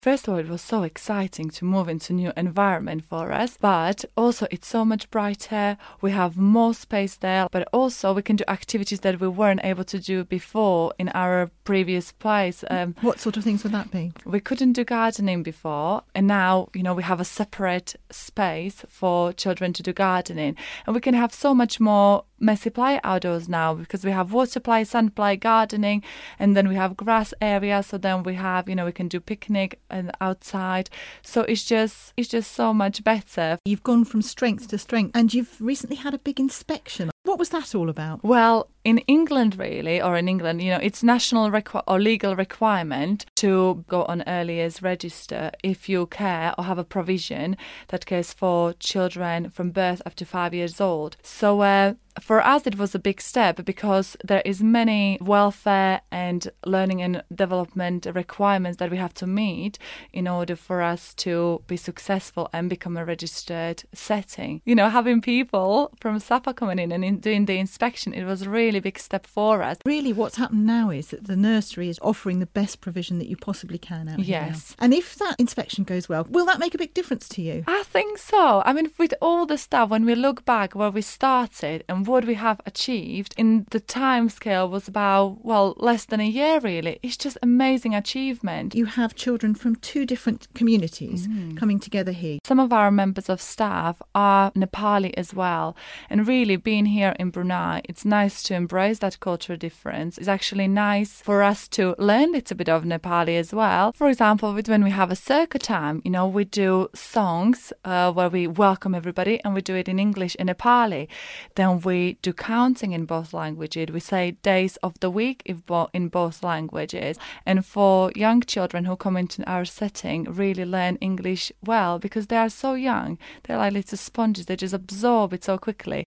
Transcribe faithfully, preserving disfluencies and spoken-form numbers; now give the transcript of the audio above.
First of all, it was so exciting to move into a new environment for us, but also it's so much brighter. We have more space there, but also we can do activities that we weren't able to do before in our previous place. Um, what sort of things would that be? We couldn't do gardening before, and now, you know, we have a separate space for children to do gardening, and we can have so much more messy play outdoors now because we have water play, sand play, gardening, and then we have grass area. So then we have, you know, we can do picnic and outside. So it's just it's just so much better. You've gone from strength to strength, and you've recently had a big inspection. What was that all about? Well, in England, really, or in England, you know, it's national requ- or legal requirement to go on early years register if you care or have a provision that cares for children from birth up to five years old. So uh, for us, it was a big step because there is many welfare and learning and development requirements that we have to meet in order for us to be successful and become a registered setting. You know, having people from S A P A coming in and in doing the inspection, it was a really big step for us. Really, what's happened now is that the nursery is offering the best provision that you possibly can out here Yes. now. And if that inspection goes well, will that make a big difference to you? I think so. I mean, with all the stuff, when we look back where we started and what we have achieved, in the time scale was about, well, less than a year, really. It's just amazing achievement. You have children from two different communities Mm. coming together here. Some of our members of staff are Nepali as well. And really, being here in Brunei, it's nice to embrace that cultural difference. It's actually nice for us to learn a little bit of Nepali as well. For example, with when we have a circle time, you know, we do songs uh, where we welcome everybody, and we do it in English and Nepali. Then we do counting in both languages. We say days of the week if bo- in both languages. And for young children who come into our setting, really learn English well because they are so young. They're like little sponges. They just absorb it so quickly.